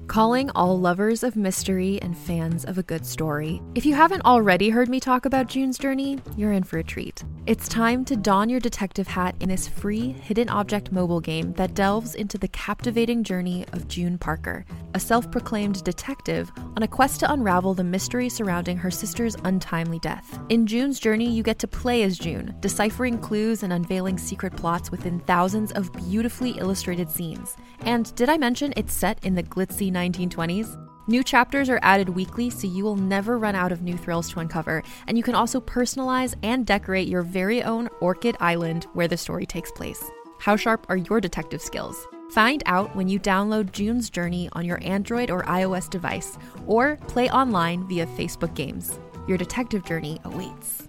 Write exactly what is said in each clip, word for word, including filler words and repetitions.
Calling all lovers of mystery and fans of a good story. If you haven't already heard me talk about June's Journey, you're in for a treat. It's time to don your detective hat in this free hidden object mobile game that delves into the captivating journey of June Parker, a self-proclaimed detective on a quest to unravel the mystery surrounding her sister's untimely death. In June's Journey, you get to play as June, deciphering clues and unveiling secret plots within thousands of beautifully illustrated scenes. And did I mention it's set in the glitzy nineteen twenties? New chapters are added weekly, so you will never run out of new thrills to uncover, and you can also personalize and decorate your very own Orchid Island where the story takes place. How sharp are your detective skills? Find out when you download June's Journey on your Android or iOS device, or play online via Facebook Games. Your detective journey awaits.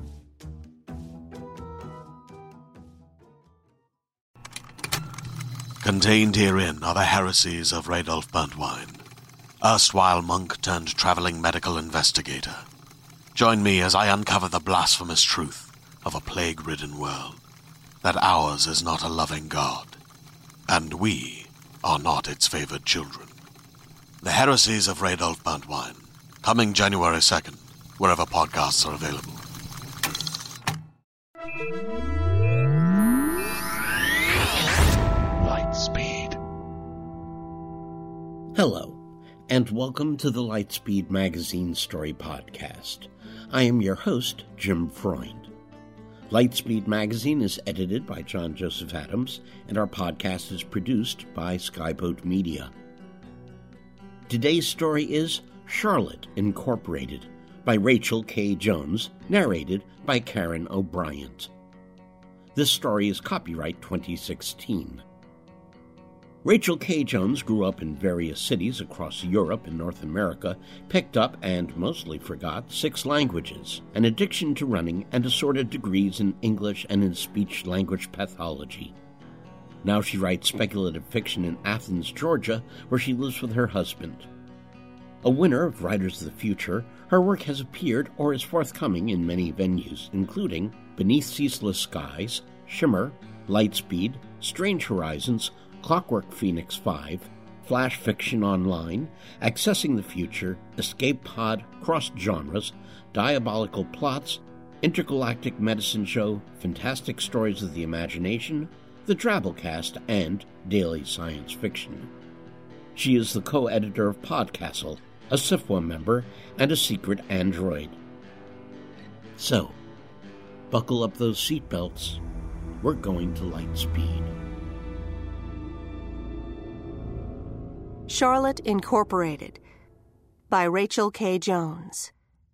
Contained herein are the heresies of Radolf Burntwine, erstwhile monk turned traveling medical investigator. Join me as I uncover the blasphemous truth of a plague-ridden world, that ours is not a loving God, and we are not its favored children. The heresies of Radolf Burntwine, coming January second, wherever podcasts are available. Lightspeed. Hello, and welcome to the Lightspeed Magazine Story Podcast. I am your host, Jim Freund. Lightspeed Magazine is edited by John Joseph Adams, and our podcast is produced by Skyboat Media. Today's story is Charlotte Incorporated by Rachel K. Jones, narrated by Karen O'Brien. This story is copyright twenty sixteen. Rachel K. Jones grew up in various cities across Europe and North America, picked up and mostly forgot six languages, an addiction to running, and assorted degrees in English and in speech-language pathology. Now she writes speculative fiction in Athens, Georgia, where she lives with her husband. A winner of Writers of the Future, her work has appeared or is forthcoming in many venues, including Beneath Ceaseless Skies, Shimmer, Lightspeed, Strange Horizons, Clockwork Phoenix five, Flash Fiction Online, Accessing the Future, Escape Pod, Cross Genres, Diabolical Plots, Intergalactic Medicine Show, Fantastic Stories of the Imagination, The Drabblecast, and Daily Science Fiction. She is the co-editor of Podcastle, a S I F W A member, and a secret android. So, buckle up those seatbelts. We're going to Lightspeed. Charlotte Incorporated by Rachel K. Jones.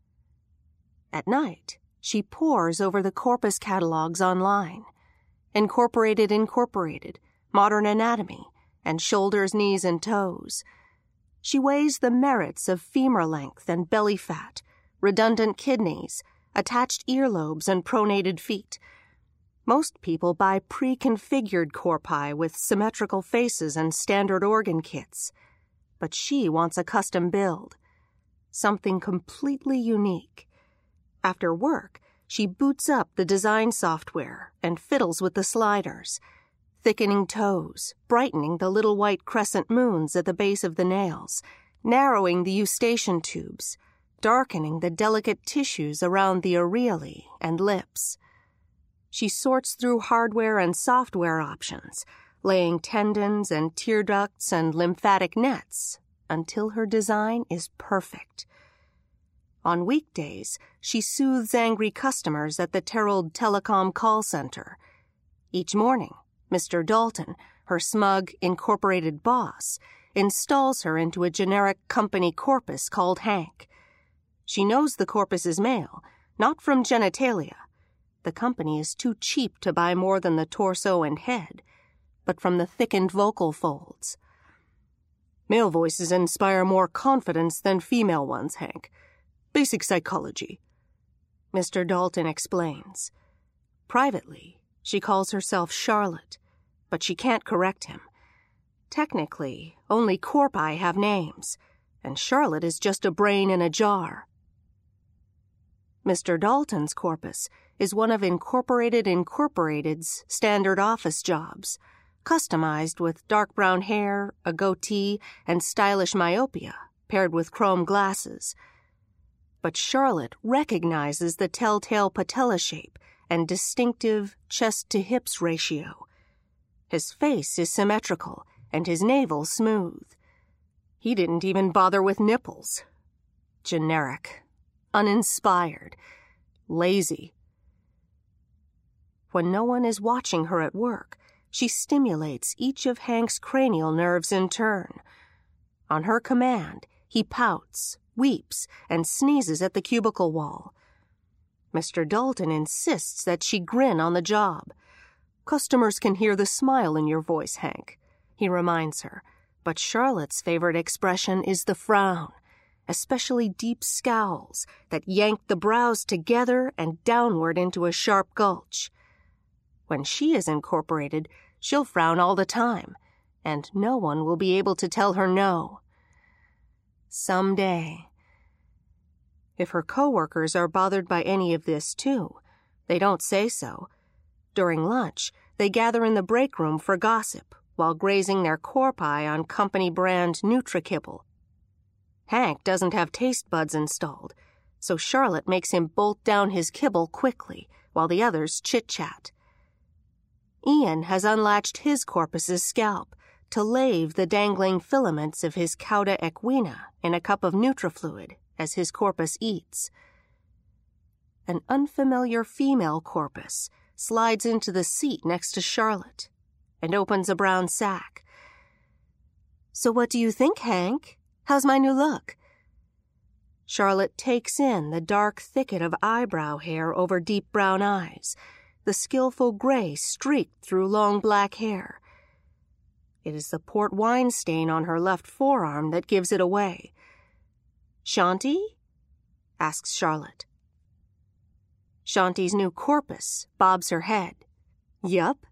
At night, she pores over the corpus catalogs online. Incorporated Incorporated, Modern Anatomy, and Shoulders, Knees, and Toes. She weighs the merits of femur length and belly fat, redundant kidneys, attached earlobes, and pronated feet. Most people buy pre-configured corpi with symmetrical faces and standard organ kits. But she wants a custom build. Something completely unique. After work, she boots up the design software and fiddles with the sliders, thickening toes, brightening the little white crescent moons at the base of the nails, narrowing the eustachian tubes, darkening the delicate tissues around the areolae and lips. She sorts through hardware and software options, laying tendons and tear ducts and lymphatic nets until her design is perfect. On weekdays, she soothes angry customers at the Terrell Telecom call center. Each morning, Mister Dalton, her smug, incorporated boss, installs her into a generic company corpus called Hank. She knows the corpus is male, not from genitalia. The company is too cheap to buy more than the torso and head, but from the thickened vocal folds. Male voices inspire more confidence than female ones, Hank. Basic psychology. Mister Dalton explains. Privately, she calls herself Charlotte, but she can't correct him. Technically, only corpi have names, and Charlotte is just a brain in a jar. Mister Dalton's corpus is one of Incorporated Incorporated's standard office jobs, customized with dark brown hair, a goatee, and stylish myopia, paired with chrome glasses. But Charlotte recognizes the telltale patella shape and distinctive chest-to-hips ratio. His face is symmetrical, and his navel smooth. He didn't even bother with nipples. Generic, uninspired, lazy. When no one is watching her at work, she stimulates each of Hank's cranial nerves in turn. On her command, he pouts, weeps, and sneezes at the cubicle wall. Mister Dalton insists that she grin on the job. "Customers can hear the smile in your voice, Hank," he reminds her, but Charlotte's favorite expression is the frown, especially deep scowls that yank the brows together and downward into a sharp gulch. When she is incorporated, she'll frown all the time, and no one will be able to tell her no. Someday. If her coworkers are bothered by any of this, too, they don't say so. During lunch, they gather in the break room for gossip while grazing their core pie on company-brand Nutri-Kibble. Hank doesn't have taste buds installed, so Charlotte makes him bolt down his kibble quickly while the others chit-chat. Ian has unlatched his corpus's scalp to lave the dangling filaments of his cauda equina in a cup of Nutrifluid as his corpus eats. An unfamiliar female corpus slides into the seat next to Charlotte and opens a brown sack. "So what do you think, Hank? How's my new look?" Charlotte takes in the dark thicket of eyebrow hair over deep brown eyes, the skillful gray streaked through long black hair. It is the port wine stain on her left forearm that gives it away. "Shanti?" asks Charlotte. Shanti's new corpus bobs her head. "Yup."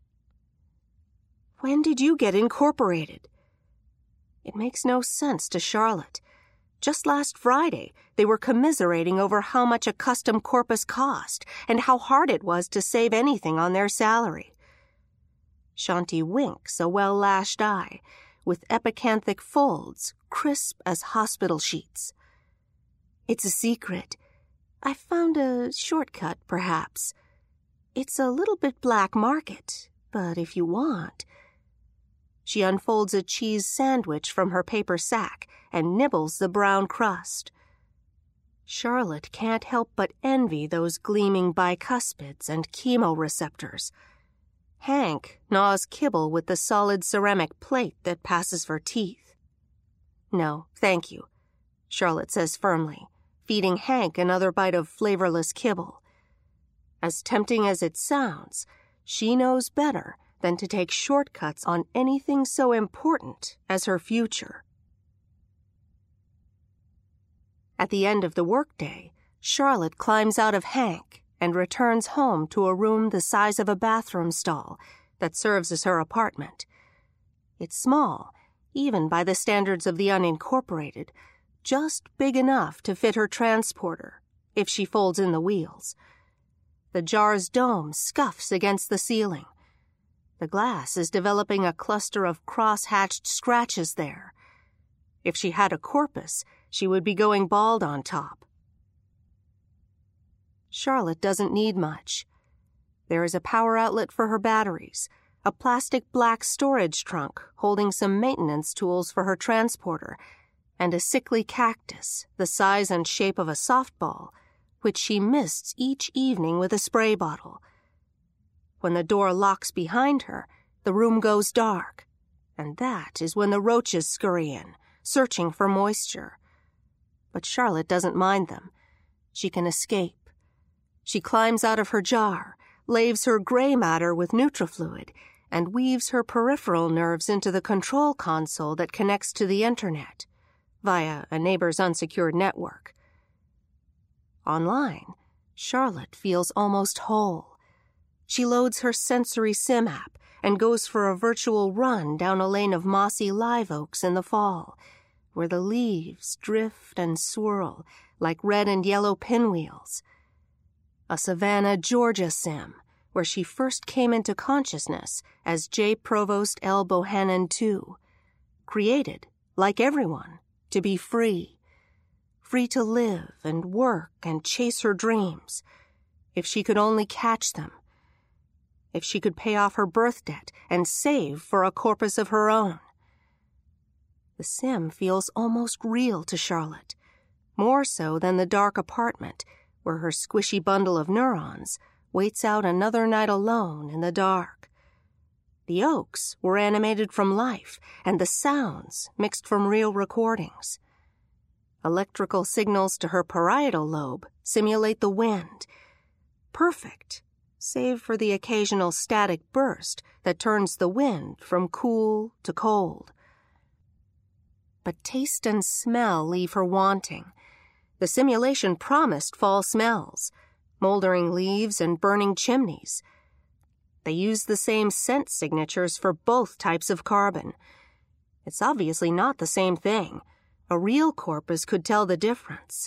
"When did you get incorporated?" It makes no sense to Charlotte. Just last Friday, they were commiserating over how much a custom corpus cost and how hard it was to save anything on their salary. Shanti winks a well-lashed eye, with epicanthic folds, crisp as hospital sheets. "It's a secret. I found a shortcut, perhaps. It's a little bit black market, but if you want..." She unfolds a cheese sandwich from her paper sack and nibbles the brown crust. Charlotte can't help but envy those gleaming bicuspids and chemoreceptors. Hank gnaws kibble with the solid ceramic plate that passes for teeth. "No, thank you," Charlotte says firmly, feeding Hank another bite of flavorless kibble. As tempting as it sounds, she knows better than to take shortcuts on anything so important as her future. At the end of the workday, Charlotte climbs out of Hank and returns home to a room the size of a bathroom stall that serves as her apartment. It's small, even by the standards of the unincorporated, just big enough to fit her transporter, if she folds in the wheels. The jar's dome scuffs against the ceiling. The glass is developing a cluster of cross-hatched scratches there. If she had a corpus, she would be going bald on top. Charlotte doesn't need much. There is a power outlet for her batteries, a plastic black storage trunk holding some maintenance tools for her transporter, and a sickly cactus the size and shape of a softball, which she mists each evening with a spray bottle. When the door locks behind her, the room goes dark, and that is when the roaches scurry in, searching for moisture. But Charlotte doesn't mind them. She can escape. She climbs out of her jar, laves her gray matter with Nutrifluid, and weaves her peripheral nerves into the control console that connects to the internet, via a neighbor's unsecured network. Online, Charlotte feels almost whole. She loads her Sensory Sim app and goes for a virtual run down a lane of mossy live oaks in the fall, where the leaves drift and swirl like red and yellow pinwheels. A Savannah, Georgia sim, where she first came into consciousness as J. Provost L. Bohannon the Second, created, like everyone, to be free. Free to live and work and chase her dreams, if she could only catch them. If she could pay off her birth debt and save for a corpus of her own. The sim feels almost real to Charlotte, more so than the dark apartment where her squishy bundle of neurons waits out another night alone in the dark. The oaks were animated from life, and the sounds mixed from real recordings. Electrical signals to her parietal lobe simulate the wind. Perfect, save for the occasional static burst that turns the wind from cool to cold. But taste and smell leave her wanting. The simulation promised fall smells, moldering leaves and burning chimneys. They use the same scent signatures for both types of carbon. It's obviously not the same thing. A real corpus could tell the difference.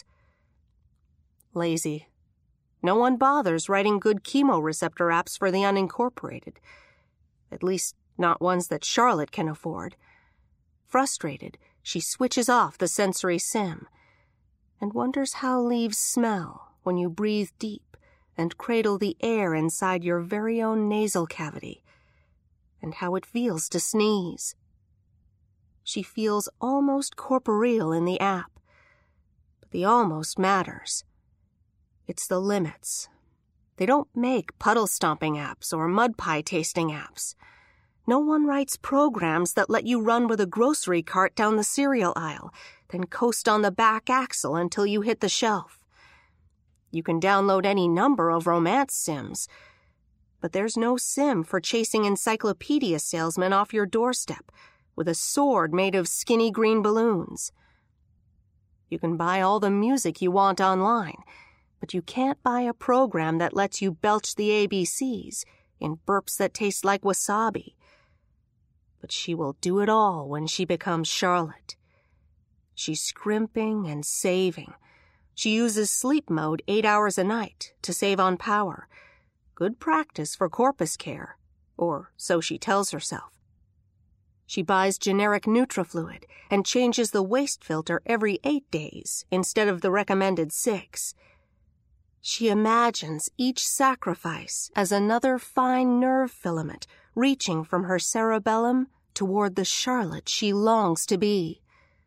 Lazy. No one bothers writing good chemoreceptor apps for the unincorporated. At least, not ones that Charlotte can afford. Frustrated, she switches off the sensory sim and wonders how leaves smell when you breathe deep and cradle the air inside your very own nasal cavity, and how it feels to sneeze. She feels almost corporeal in the app, but the almost matters. It's the limits. They don't make puddle-stomping apps or mud pie tasting apps. No one writes programs that let you run with a grocery cart down the cereal aisle, then coast on the back axle until you hit the shelf. You can download any number of romance sims, but there's no sim for chasing encyclopedia salesmen off your doorstep with a sword made of skinny green balloons. You can buy all the music you want online, but you can't buy a program that lets you belch the A B Cs in burps that taste like wasabi. But she will do it all when she becomes Charlotte. She's scrimping and saving. She uses sleep mode eight hours a night to save on power. Good practice for corpus care, or so she tells herself. She buys generic NutriFluid and changes the waste filter every eight days instead of the recommended six. She imagines each sacrifice as another fine nerve filament reaching from her cerebellum toward the Charlotte she longs to be.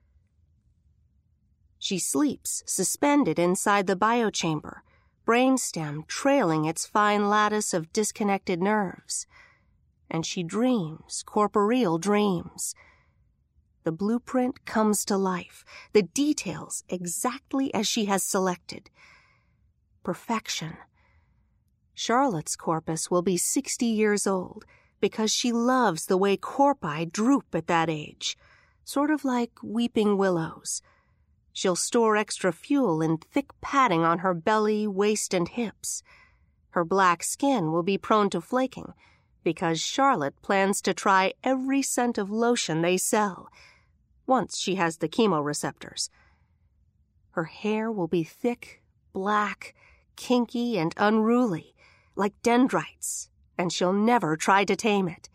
She sleeps suspended inside the biochamber, brainstem trailing its fine lattice of disconnected nerves. And she dreams corporeal dreams. The blueprint comes to life, the details exactly as she has selected. Perfection. Charlotte's corpus will be sixty years old because she loves the way corpi droop at that age, sort of like weeping willows. She'll store extra fuel in thick padding on her belly, waist, and hips. Her black skin will be prone to flaking because Charlotte plans to try every scent of lotion they sell, once she has the chemoreceptors. Her hair will be thick, black, kinky, and unruly, like dendrites, and she'll never try to tame it.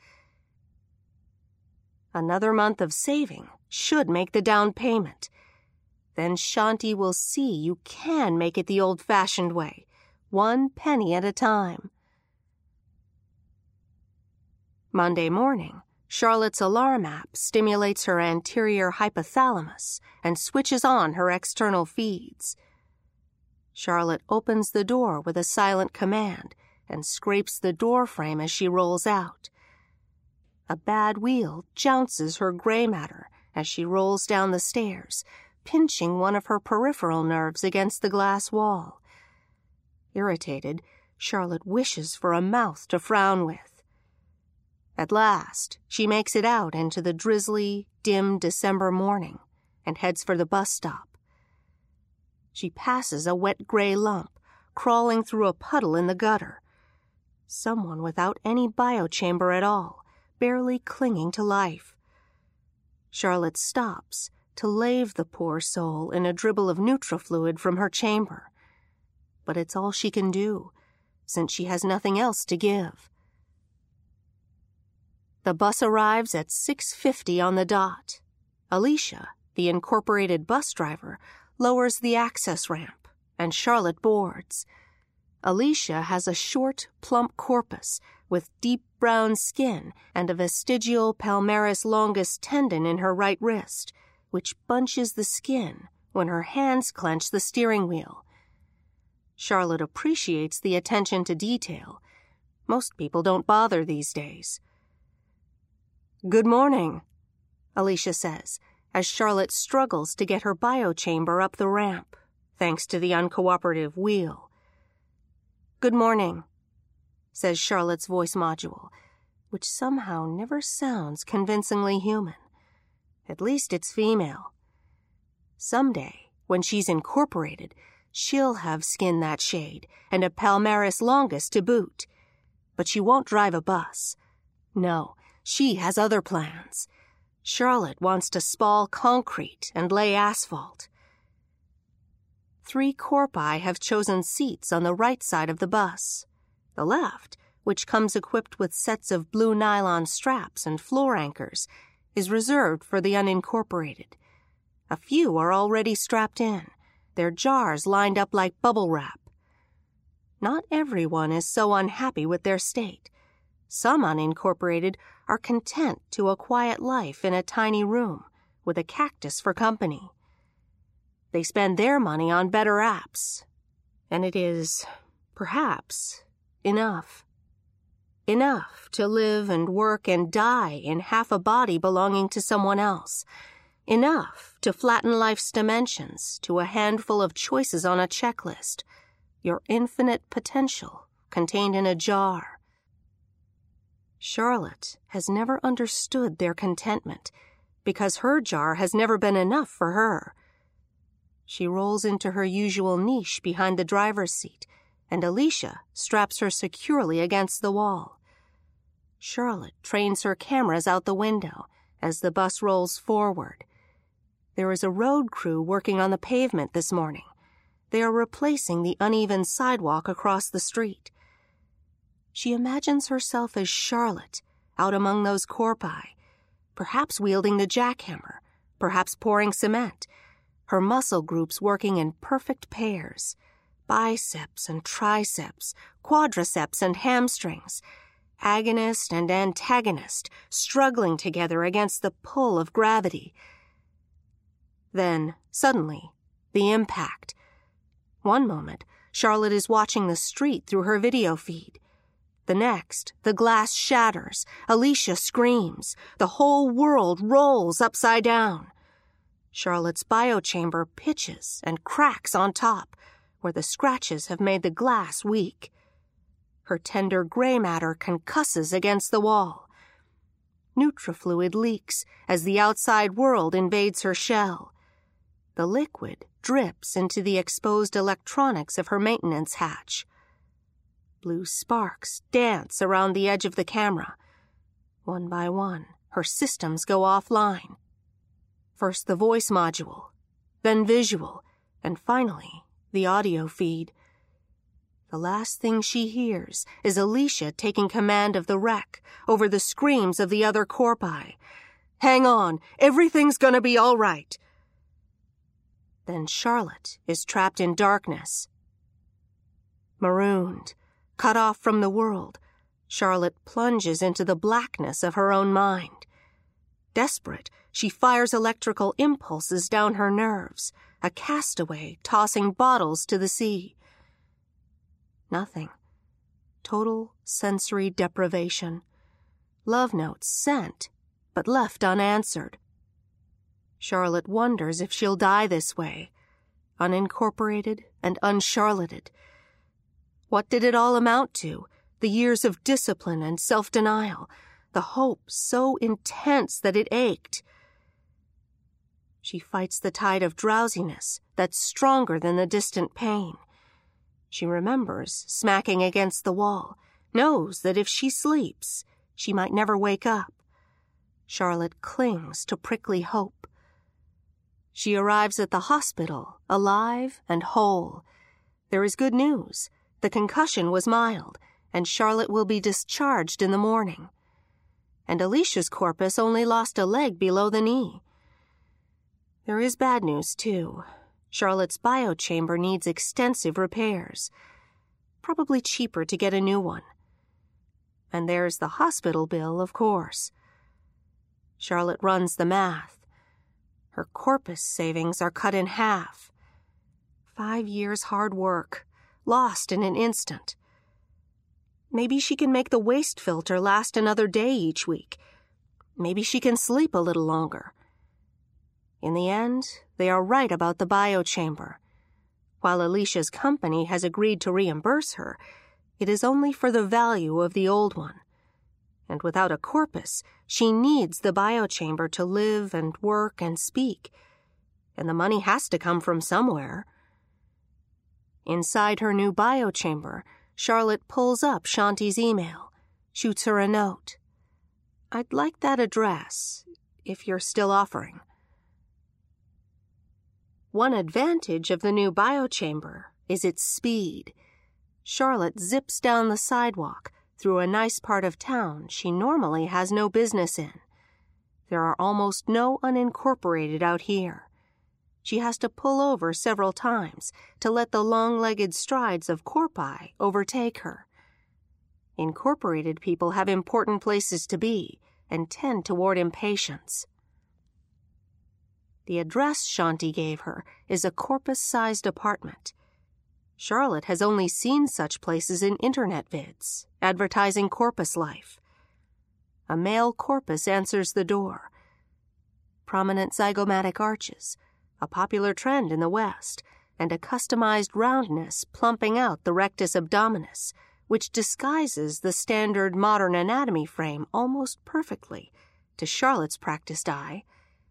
Another month of saving should make the down payment. Then Shanti will see you can make it the old-fashioned way, one penny at a time. Monday morning, Charlotte's alarm app stimulates her anterior hypothalamus and switches on her external feeds. Charlotte opens the door with a silent command and scrapes the door frame as she rolls out. A bad wheel jounces her gray matter as she rolls down the stairs, pinching one of her peripheral nerves against the glass wall. Irritated, Charlotte wishes for a mouth to frown with. At last, she makes it out into the drizzly, dim December morning and heads for the bus stop. She passes a wet gray lump, crawling through a puddle in the gutter. Someone without any biochamber at all, barely clinging to life. Charlotte stops to lave the poor soul in a dribble of NutriFluid from her chamber. But it's all she can do. since she has nothing else to give. The bus arrives at six fifty on the dot. Alicia, the incorporated bus driver, lowers the access ramp, and Charlotte boards. Alicia has a short, plump corpus with deep brown skin and a vestigial palmaris longus tendon in her right wrist, which bunches the skin when her hands clench the steering wheel. Charlotte appreciates the attention to detail. Most people don't bother these days. "Good morning," Alicia says, as Charlotte struggles to get her biochamber up the ramp, thanks to the uncooperative wheel. "Good morning," says Charlotte's voice module, which somehow never sounds convincingly human. At least it's female. Someday, when she's incorporated, she'll have skin that shade and a palmaris longus to boot. But she won't drive a bus. No, she has other plans. Charlotte wants to spall concrete and lay asphalt. Three corpi have chosen seats on the right side of the bus. The left, which comes equipped with sets of blue nylon straps and floor anchors, is reserved for the unincorporated. A few are already strapped in, their jars lined up like bubble wrap. Not everyone is so unhappy with their state. Some unincorporated are content to a quiet life in a tiny room with a cactus for company. They spend their money on better apps, and it is, perhaps, enough. Enough to live and work and die in half a body belonging to someone else. Enough to flatten life's dimensions to a handful of choices on a checklist. Your infinite potential contained in a jar. Charlotte has never understood their contentment because her jar has never been enough for her. She rolls into her usual niche behind the driver's seat, and Alicia straps her securely against the wall. Charlotte trains her cameras out the window as the bus rolls forward. There is a road crew working on the pavement this morning. They are replacing the uneven sidewalk across the street. She imagines herself as Charlotte, out among those corpi, perhaps wielding the jackhammer, perhaps pouring cement, her muscle groups working in perfect pairs, biceps and triceps, quadriceps and hamstrings, agonist and antagonist struggling together against the pull of gravity. Then, suddenly, the impact. One moment, Charlotte is watching the street through her video feed. The next, the glass shatters, Alicia screams, the whole world rolls upside down. Charlotte's biochamber pitches and cracks on top, where the scratches have made the glass weak. Her tender gray matter concusses against the wall. Nutrifluid leaks as the outside world invades her shell. The liquid drips into the exposed electronics of her maintenance hatch. Blue sparks dance around the edge of the camera. One by one, her systems go offline. First the voice module, then visual, and finally the audio feed. The last thing she hears is Alicia taking command of the wreck over the screams of the other corpi. "Hang on, everything's gonna be all right." Then Charlotte is trapped in darkness. Marooned, cut off from the world, Charlotte plunges into the blackness of her own mind. Desperate, she fires electrical impulses down her nerves, a castaway tossing bottles to the sea. Nothing. Total sensory deprivation. Love notes sent, but left unanswered. Charlotte wonders if she'll die this way, unincorporated and uncharlotted. What did it all amount to? The years of discipline and self-denial, the hope so intense that it ached. She fights the tide of drowsiness that's stronger than the distant pain. She remembers smacking against the wall, knows that if she sleeps, she might never wake up. Charlotte clings to prickly hope. She arrives at the hospital, alive and whole. There is good news. The concussion was mild, and Charlotte will be discharged in the morning. And Alicia's corpus only lost a leg below the knee. There is bad news, too. Charlotte's biochamber needs extensive repairs. Probably cheaper to get a new one. And there's the hospital bill, of course. Charlotte runs the math. Her corpus savings are cut in half. Five years' hard work, lost in an instant. Maybe she can make the waste filter last another day each week. Maybe she can sleep a little longer. In the end, they are right about the biochamber. While Alicia's company has agreed to reimburse her, it is only for the value of the old one. And without a corpus, she needs the biochamber to live and work and speak. And the money has to come from somewhere. Inside her new biochamber, Charlotte pulls up Shanti's email, shoots her a note. I'd like that address, if you're still offering. One advantage of the new biochamber is its speed. Charlotte zips down the sidewalk through a nice part of town she normally has no business in. There are almost no unincorporated out here. She has to pull over several times to let the long-legged strides of Corpi overtake her. Incorporated people have important places to be and tend toward impatience. The address Shanti gave her is a corpus-sized apartment. Charlotte has only seen such places in internet vids, advertising corpus life. A male corpus answers the door. Prominent zygomatic arches, a popular trend in the West, and a customized roundness plumping out the rectus abdominis, which disguises the standard modern anatomy frame almost perfectly, to Charlotte's practiced eye.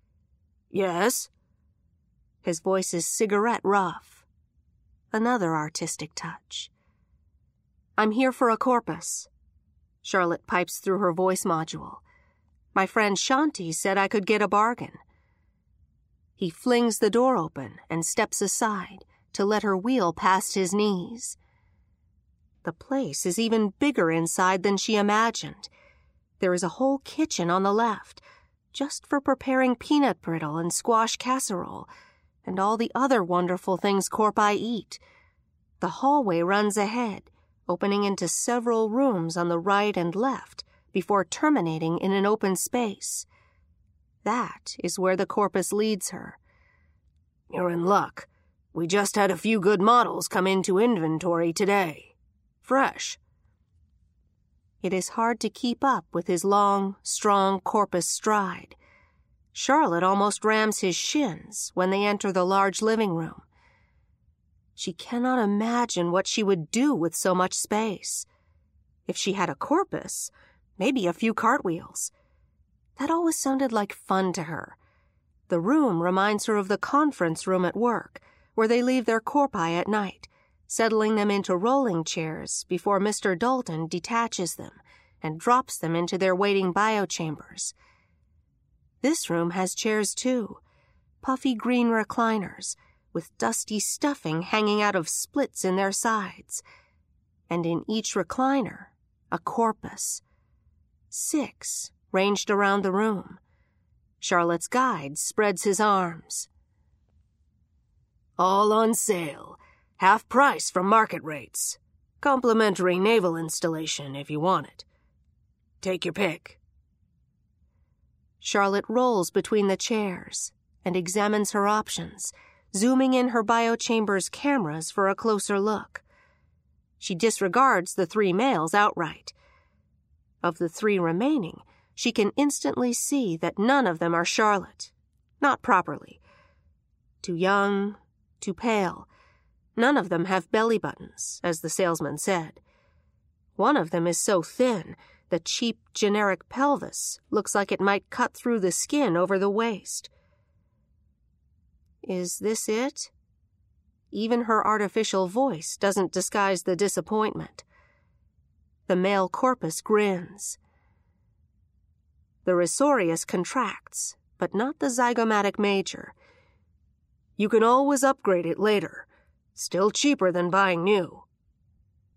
Yes? His voice is cigarette rough. Another artistic touch. I'm here for a corpus. Charlotte pipes through her voice module. My friend Shanti said I could get a bargain. He flings the door open and steps aside to let her wheel past his knees. The place is even bigger inside than she imagined. There is a whole kitchen on the left, just for preparing peanut brittle and squash casserole, and all the other wonderful things Corpi eat. The hallway runs ahead, opening into several rooms on the right and left, before terminating in an open space. That is where the corpus leads her. You're in luck. We just had a few good models come into inventory today. Fresh. It is hard to keep up with his long, strong corpus stride. Charlotte almost rams his shins when they enter the large living room. She cannot imagine what she would do with so much space. If she had a corpus, maybe a few cartwheels. That always sounded like fun to her. The room reminds her of the conference room at work, where they leave their corpi at night, settling them into rolling chairs before Mister Dalton detaches them and drops them into their waiting biochambers. This room has chairs too, puffy green recliners, with dusty stuffing hanging out of splits in their sides, and in each recliner, a corpus. Six ranged around the room. Charlotte's guide spreads his arms. All on sale. Half price from market rates. Complimentary naval installation if you want it. Take your pick. Charlotte rolls between the chairs and examines her options, zooming in her biochamber's cameras for a closer look. She disregards the three males outright. Of the three remaining, she can instantly see that none of them are Charlotte. Not properly. Too young, too pale. None of them have belly buttons, as the salesman said. One of them is so thin, the cheap, generic pelvis looks like it might cut through the skin over the waist. Is this it? Even her artificial voice doesn't disguise the disappointment. The male corpus grins. The risorius contracts, but not the zygomatic major. You can always upgrade it later. Still cheaper than buying new.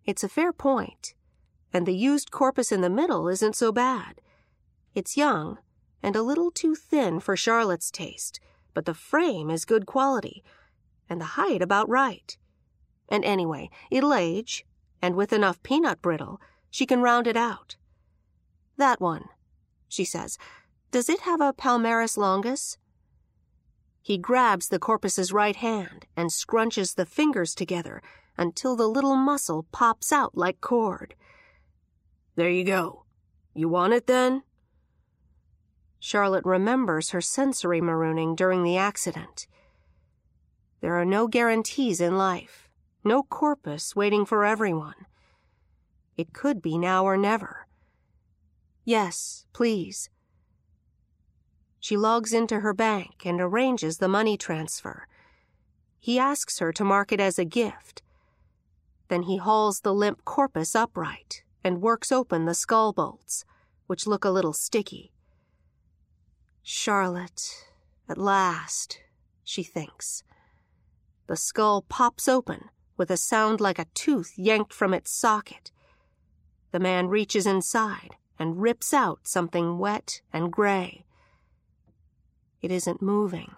It's a fair point, and the used corpus in the middle isn't so bad. It's young and a little too thin for Charlotte's taste, but the frame is good quality, and the height about right. And anyway, it'll age, and with enough peanut brittle, she can round it out. That one, she says. Does it have a palmaris longus? He grabs the corpus's right hand and scrunches the fingers together until the little muscle pops out like cord. There you go. You want it then? Charlotte remembers her sensory marooning during the accident. There are no guarantees in life, no corpus waiting for everyone. It could be now or never. Yes, please. She logs into her bank and arranges the money transfer. He asks her to mark it as a gift. Then he hauls the limp corpus upright and works open the skull bolts, which look a little sticky. Charlotte, at last, she thinks. The skull pops open with a sound like a tooth yanked from its socket. The man reaches inside and rips out something wet and gray. It isn't moving.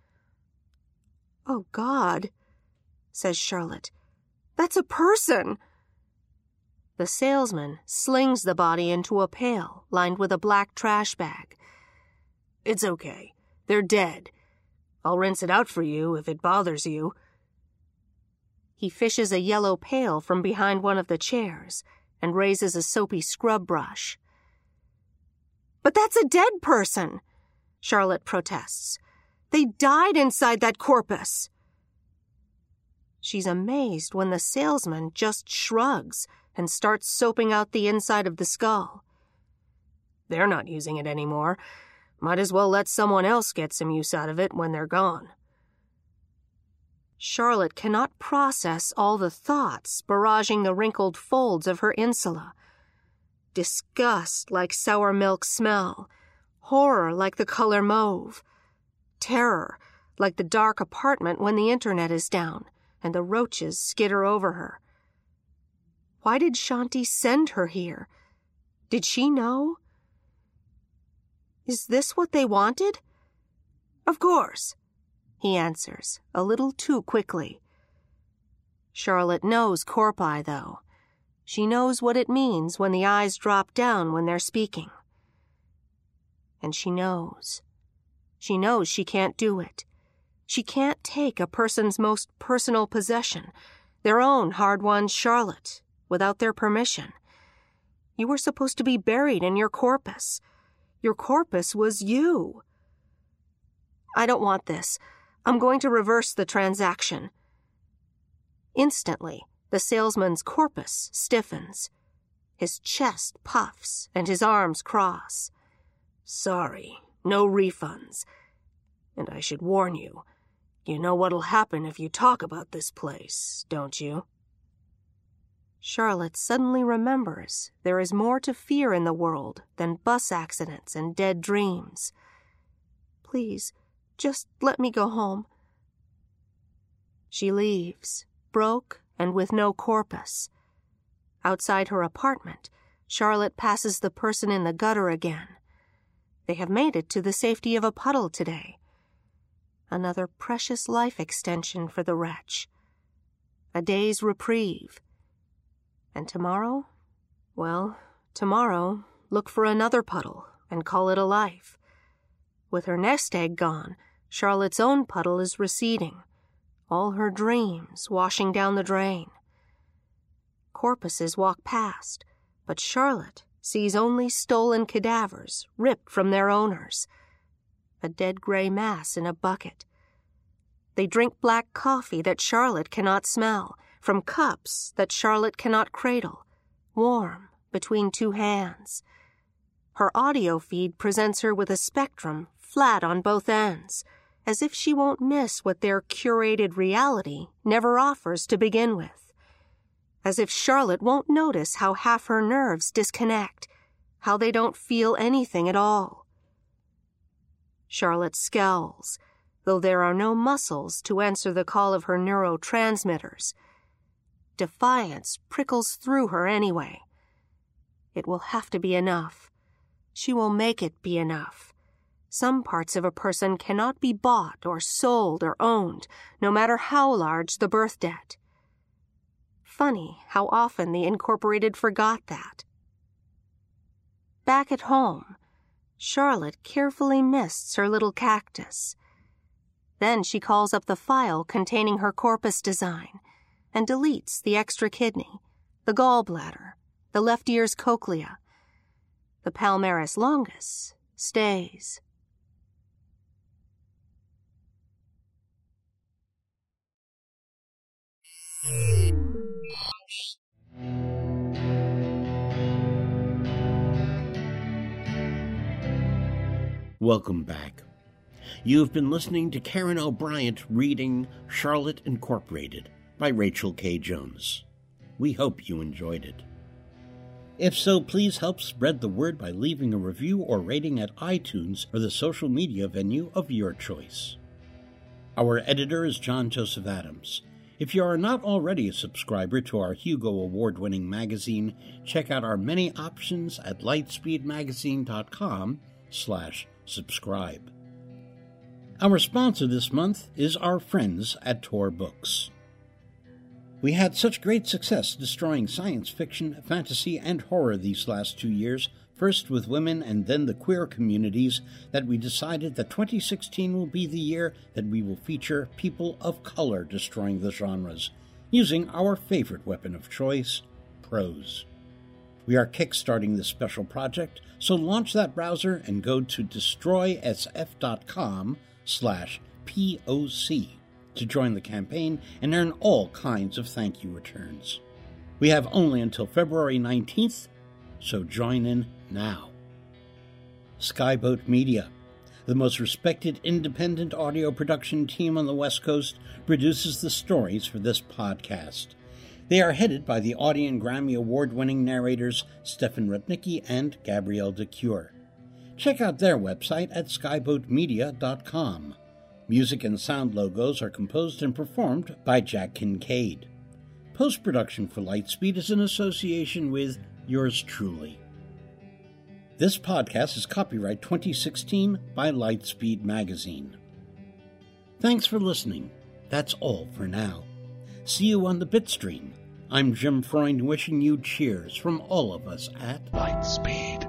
Oh, God, says Charlotte. That's a person! The salesman slings the body into a pail lined with a black trash bag. It's okay. They're dead. I'll rinse it out for you if it bothers you. He fishes a yellow pail from behind one of the chairs and raises a soapy scrub brush. But that's a dead person, Charlotte protests. They died inside that corpus. She's amazed when the salesman just shrugs and starts soaping out the inside of the skull. They're not using it anymore. Might as well let someone else get some use out of it when they're gone. Charlotte cannot process all the thoughts barraging the wrinkled folds of her insula. Disgust like sour milk smell, horror like the color mauve, terror like the dark apartment when the internet is down and the roaches skitter over her. Why did Shanti send her here? Did she know? Is this what they wanted? Of course, he answers, a little too quickly. Charlotte knows corpi, though. She knows what it means when the eyes drop down when they're speaking. And she knows. She knows she can't do it. She can't take a person's most personal possession, their own hard-won Charlotte, without their permission. You were supposed to be buried in your corpus. Your corpus was you. I don't want this. I'm going to reverse the transaction. Instantly, the salesman's corpus stiffens. His chest puffs and his arms cross. Sorry, no refunds. And I should warn you, you know what'll happen if you talk about this place, don't you? Charlotte suddenly remembers there is more to fear in the world than bus accidents and dead dreams. Please, just let me go home. She leaves, broke and with no corpus. Outside her apartment, Charlotte passes the person in the gutter again. They have made it to the safety of a puddle today. Another precious life extension for the wretch. A day's reprieve. And tomorrow? Well, tomorrow, look for another puddle and call it a life. With her nest egg gone, Charlotte's own puddle is receding, all her dreams washing down the drain. Corpuses walk past, but Charlotte sees only stolen cadavers ripped from their owners. A dead gray mass in a bucket. They drink black coffee that Charlotte cannot smell, from cups that Charlotte cannot cradle, warm between two hands. Her audio feed presents her with a spectrum flat on both ends, as if she won't miss what their curated reality never offers to begin with. As if Charlotte won't notice how half her nerves disconnect, how they don't feel anything at all. Charlotte scowls, though there are no muscles to answer the call of her neurotransmitters. defiance prickles through her anyway. It will have to be enough. She will make it be enough. Some parts of a person cannot be bought or sold or owned, no matter how large the birth debt. Funny how often the Incorporated forgot that. Back at home, Charlotte carefully mists her little cactus. Then she calls up the file containing her corpus design and deletes the extra kidney, the gallbladder, the left ear's cochlea. The palmaris longus stays. Welcome back. You've been listening to Karen O'Brien reading Charlotte Incorporated by Rachel K. Jones. We hope you enjoyed it. If so, please help spread the word by leaving a review or rating at iTunes or the social media venue of your choice. Our editor is John Joseph Adams. If you are not already a subscriber to our Hugo Award-winning magazine, check out our many options at lightspeedmagazine.com slash subscribe. Our sponsor this month is our friends at Tor Books. We had such great success destroying science fiction, fantasy, and horror these last two years, first with women and then the queer communities, that we decided that twenty sixteen will be the year that we will feature people of color destroying the genres, using our favorite weapon of choice, prose. We are kickstarting this special project, so launch that browser and go to destroysf.com slash POC to join the campaign and earn all kinds of thank you returns. We have only until February nineteenth, so join in now. Skyboat Media, the most respected independent audio production team on the West Coast, produces the stories for this podcast. They are headed by the Audie and Grammy Award-winning narrators Stefan Rudnicki and Gabrielle DeCure. Check out their website at skyboat media dot com. Music and sound logos are composed and performed by Jack Kincaid. Post-production for Lightspeed is in association with yours truly. This podcast is copyright twenty sixteen by Lightspeed Magazine. Thanks for listening. That's all for now. See you on the Bitstream. I'm Jim Freund wishing you cheers from all of us at Lightspeed.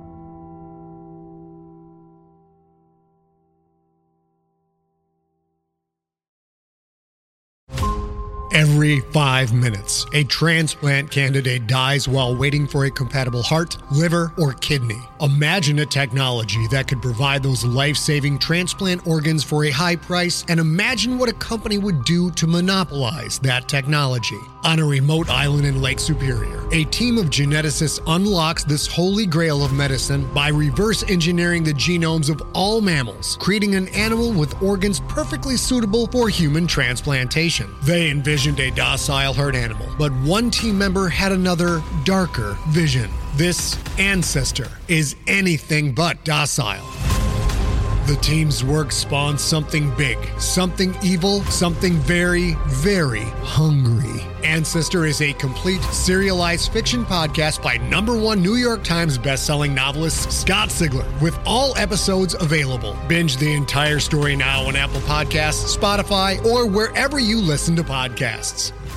Every five minutes, a transplant candidate dies while waiting for a compatible heart, liver, or kidney. Imagine a technology that could provide those life-saving transplant organs for a high price, and imagine what a company would do to monopolize that technology. On a remote island in Lake Superior, a team of geneticists unlocks this holy grail of medicine by reverse engineering the genomes of all mammals, creating an animal with organs perfectly suitable for human transplantation. They envisioned a docile herd animal, but one team member had another, darker vision. This ancestor is anything but docile. The team's work spawns something big, something evil, something very, very hungry. Ancestor is a complete serialized fiction podcast by number one New York Times bestselling novelist Scott Sigler, with all episodes available. Binge the entire story now on Apple Podcasts, Spotify, or wherever you listen to podcasts.